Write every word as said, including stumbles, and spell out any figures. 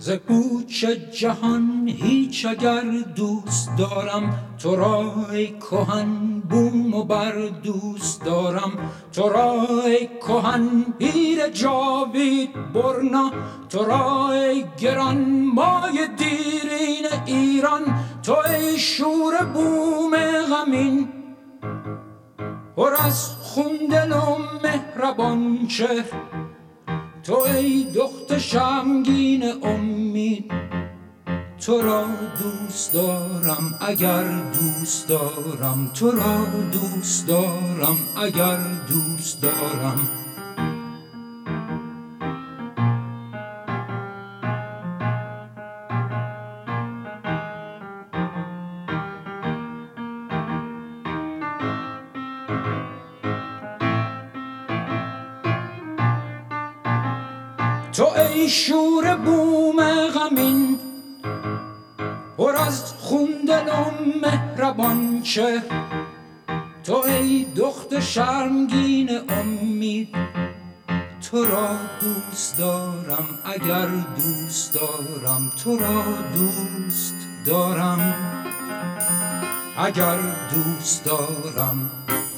ز کوچ جهان هیچ اگر دوست دارم تو را ای کهن بوم و بر دوست دارم تو را ای کهن پیر جاوید برنا تو را ای گران مای دیرین ایران تو ای شور بوم غمین پر از خون دل و مهربان چهر تو ای دخت شمگین امید تو را دوست دارم اگر دوست دارم تو را دوست دارم اگر دوست دارم تو ای شور بوم غمین پر از خون دل و مهربان چهر تو ای دخت شرمگین امید تو را دوست دارم اگر دوست دارم تو را دوست دارم اگر دوست دارم